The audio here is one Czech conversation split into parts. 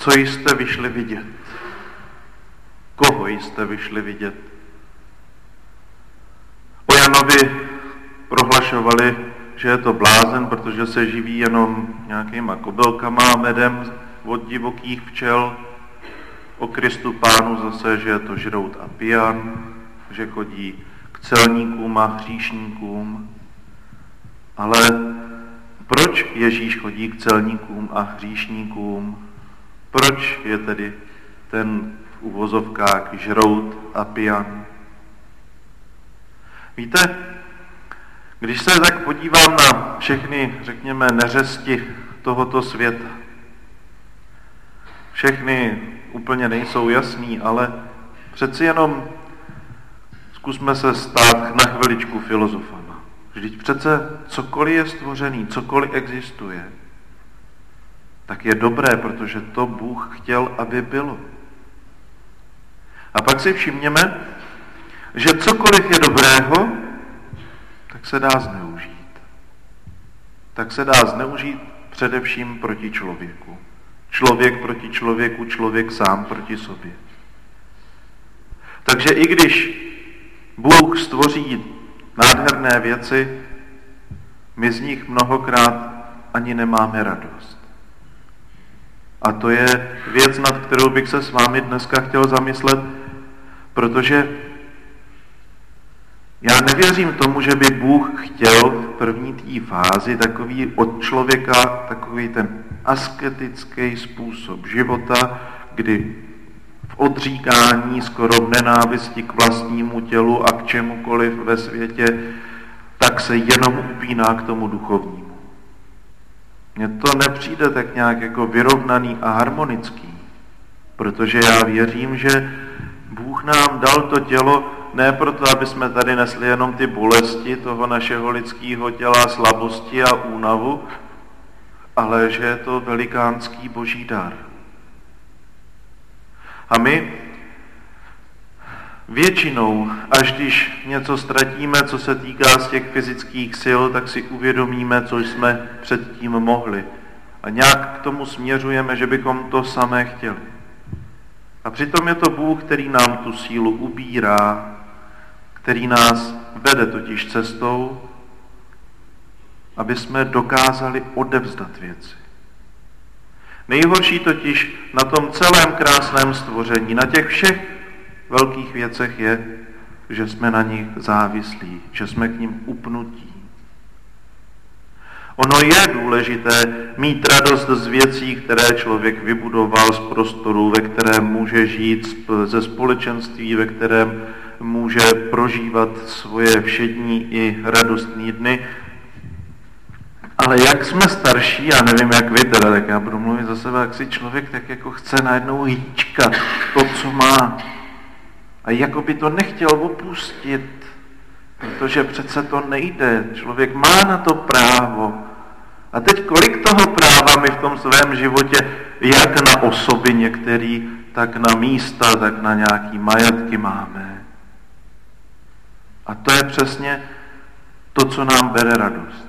Co jste vyšli vidět? Koho jste vyšli vidět? O Janovi prohlašovali, že je to blázen, protože se živí jenom nějakýma kobylkama a medem od divokých včel. O Kristu Pánu zase, že je to žrout a pijan, že chodí k celníkům a hříšníkům. Ale proč Ježíš chodí k celníkům a hříšníkům? Proč je tedy ten v uvozovkách žrout a pijan? Víte, když se tak podívám na všechny, řekněme, neřesti tohoto světa, všechny úplně nejsou jasný, ale přeci jenom zkusme se stát na chviličku filozofama. Vždyť přece cokoliv je stvořený, cokoliv existuje, tak je dobré, protože to Bůh chtěl, aby bylo. A pak si všimněme, že cokoliv je dobrého, tak se dá zneužít. Tak se dá zneužít především proti člověku. Člověk proti člověku, člověk sám proti sobě. Takže i když Bůh stvoří nádherné věci, my z nich mnohokrát ani nemáme radost. A to je věc, nad kterou bych se s vámi dneska chtěl zamyslet, protože já nevěřím tomu, že by Bůh chtěl v první té fázi takový od člověka, takový ten asketický způsob života, kdy v odříkání, skoro v nenávisti k vlastnímu tělu a k čemukoliv ve světě, tak se jenom upíná k tomu duchovnímu. Mně to nepřijde tak nějak jako vyrovnaný a harmonický, protože já věřím, že Bůh nám dal to tělo ne proto, aby jsme tady nesli jenom ty bolesti toho našeho lidského těla, slabosti a únavu, ale že je to velikánský boží dar. A my většinou, až když něco ztratíme, co se týká z těch fyzických sil, tak si uvědomíme, co jsme předtím mohli. A nějak k tomu směřujeme, že bychom to samé chtěli. A přitom je to Bůh, který nám tu sílu ubírá, který nás vede totiž cestou, aby jsme dokázali odevzdat věci. Nejhorší totiž na tom celém krásném stvoření, na těch všech velkých věcech je, že jsme na nich závislí, že jsme k ním upnutí. Ono je důležité mít radost z věcí, které člověk vybudoval, z prostoru, ve kterém může žít, ze společenství, ve kterém může prožívat svoje všední i radostné dny. Ale jak jsme starší, já nevím, jak vy teda, tak já budu mluvit za sebe, jak si člověk tak jako chce najednou hýčkat to, co má. A jako by to nechtěl opustit, protože přece to nejde. Člověk má na to právo. A teď kolik toho práva my v tom svém životě, jak na osoby některý, tak na místa, tak na nějaký majetky máme. A to je přesně to, co nám bere radost.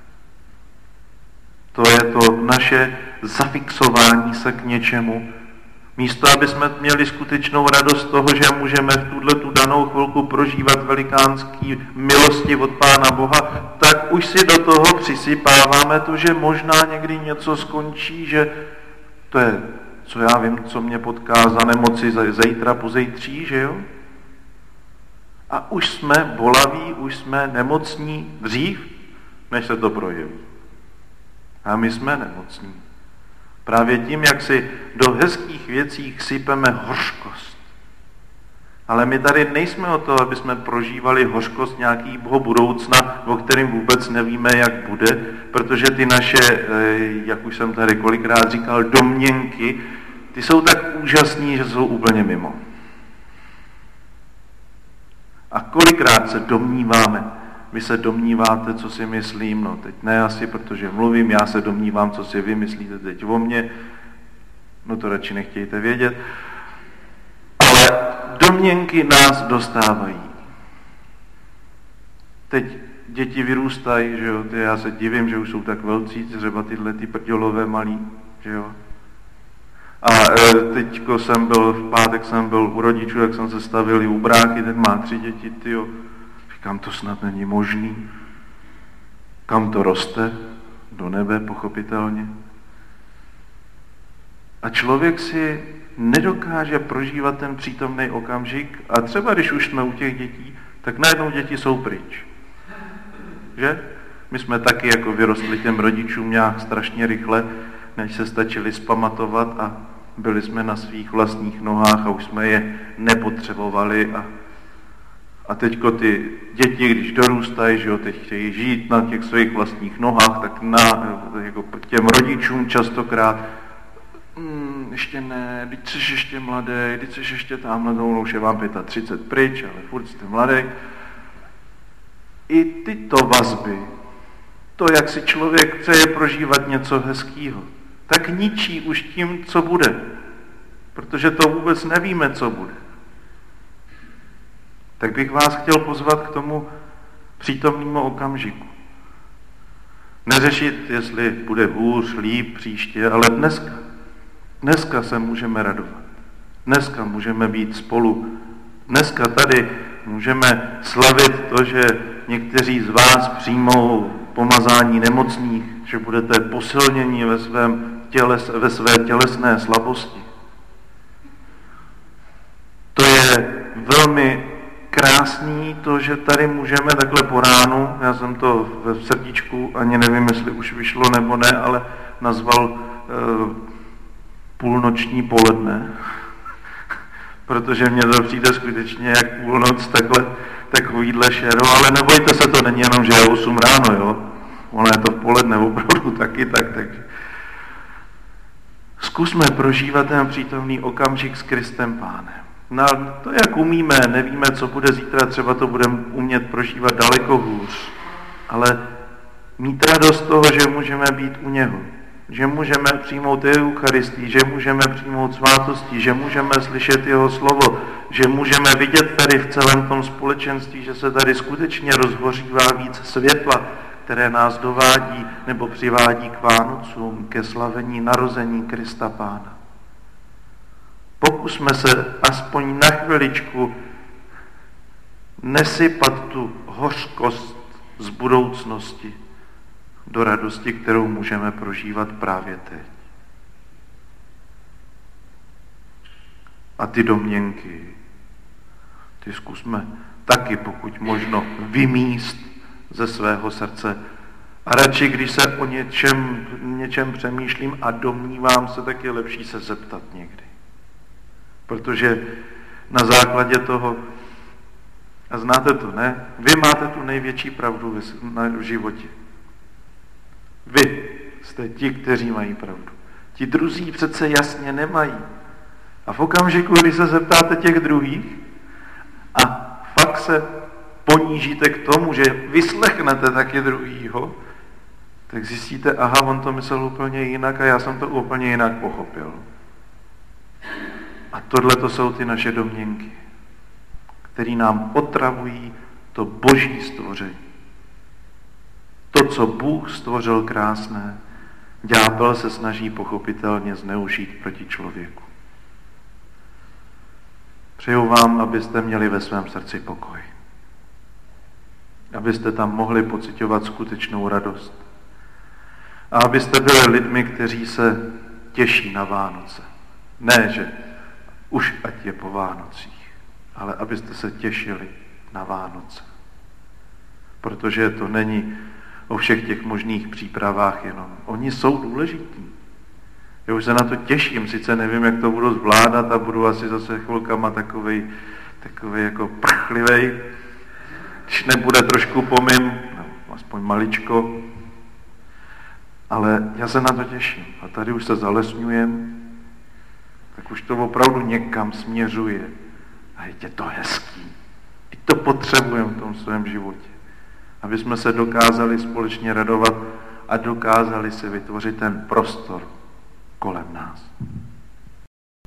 To je to naše zafixování se k něčemu. Místo, aby jsme měli skutečnou radost z toho, že můžeme v tu danou chvilku prožívat velikánský milosti od Pána Boha, tak už si do toho přisypáváme to, že možná někdy něco skončí, že to je, co já vím, co mě potká za nemoci zítra, pozejtří, že jo? A už jsme bolaví, už jsme nemocní dřív, než se to projeví. A my jsme nemocní. Právě tím, jak si do hezkých věcí sypeme hořkost. Ale my tady nejsme o to, aby jsme prožívali hořkost nějakého budoucna, o kterém vůbec nevíme, jak bude, protože ty naše, jak už jsem tady kolikrát říkal, domněnky, ty jsou tak úžasní, že jsou úplně mimo. A kolikrát se domníváme, vy se domníváte, co si myslím, no teď ne asi, protože mluvím, já se domnívám, co si vy myslíte teď o mně, no to radši nechtějte vědět, ale domněnky nás dostávají. Teď děti vyrůstají, že jo, já se divím, že už jsou tak velcí, třeba tyhle ty prdělové malí, že jo. A teďko v pátek jsem byl u rodičů, jak jsem se stavil u bráchy, ten má 3 děti, tyjo. Říkám, to snad není možný. Kam to roste? Do nebe, pochopitelně. A člověk si nedokáže prožívat ten přítomný okamžik a třeba když už jsme u těch dětí, tak najednou děti jsou pryč. Že? My jsme taky jako vyrostli těm rodičům nějak strašně rychle, než se stačili zpamatovat a byli jsme na svých vlastních nohách a už jsme je nepotřebovali a teďko ty děti, když dorůstají, že jo, teď chtějí žít na těch svých vlastních nohách, tak jako těm rodičům častokrát ještě ne, teď jsi ještě mladý, teď jsi ještě tamhle, už je vám 35 pryč, ale furt jste mladý. I tyto vazby, to, jak si člověk chce prožívat něco hezkýho, tak ničí už tím, co bude. Protože to vůbec nevíme, co bude. Tak bych vás chtěl pozvat k tomu přítomnému okamžiku. Neřešit, jestli bude hůř, líp příště, ale dneska se můžeme radovat. Dneska můžeme být spolu. Dneska tady můžeme slavit to, že někteří z vás přijmou pomazání nemocných, že budete posilněni ve své tělesné slabosti. To je velmi krásný, to, že tady můžeme takhle po ránu, já jsem to ve srdíčku, ani nevím, jestli už vyšlo nebo ne, ale nazval půlnoční poledne, protože mně to přijde skutečně jak půlnoc, takovýhle šero, ale nebojte se, to není jenom, že je 8 ráno, jo? Ono je to v poledne opravdu taky tak, takže zkusme prožívat ten přítomný okamžik s Kristem Pánem. No, to, jak umíme, nevíme, co bude zítra, třeba to budeme umět prožívat daleko hůř, ale mít radost toho, že můžeme být u něho, že můžeme přijmout Eucharistii, že můžeme přijmout svátosti, že můžeme slyšet jeho slovo, že můžeme vidět tady v celém tom společenství, že se tady skutečně rozhořívá víc světla, které nás dovádí nebo přivádí k Vánocům, ke slavení narození Krista Pána. Pokusme se aspoň na chviličku nesypat tu hořkost z budoucnosti do radosti, kterou můžeme prožívat právě teď. A ty domněnky, ty zkusme taky, pokud možno, vymíst ze svého srdce. A radši, když se o něčem přemýšlím a domnívám se, tak je lepší se zeptat někdy. Protože na základě toho, a znáte to, ne? Vy máte tu největší pravdu v životě. Vy jste ti, kteří mají pravdu. Ti druzí přece jasně nemají. A v okamžiku, kdy se zeptáte těch druhých a fakt se ponížíte k tomu, že vyslechnete taky druhýho, tak zjistíte, aha, on to myslel úplně jinak a já jsem to úplně jinak pochopil. A tohle to jsou ty naše domněnky, které nám otravují to boží stvoření. To, co Bůh stvořil krásné, ďábel se snaží pochopitelně zneužít proti člověku. Přeju vám, abyste měli ve svém srdci pokoj. Abyste tam mohli pociťovat skutečnou radost. A abyste byli lidmi, kteří se těší na Vánoce. Ne, že už ať je po Vánocích, ale abyste se těšili na Vánoce. Protože to není o všech těch možných přípravách jenom. Oni jsou důležití. Já už se na to těším, sice nevím, jak to budu zvládat a budu asi zase chvilkama takovej jako prchlivej, když nebude trošku pomým, no, aspoň maličko, ale já se na to těším. A tady už se zalesňujem, tak už to opravdu někam směřuje. A je to hezký. I to potřebujeme v tom svém životě. Aby jsme se dokázali společně radovat a dokázali si vytvořit ten prostor kolem nás.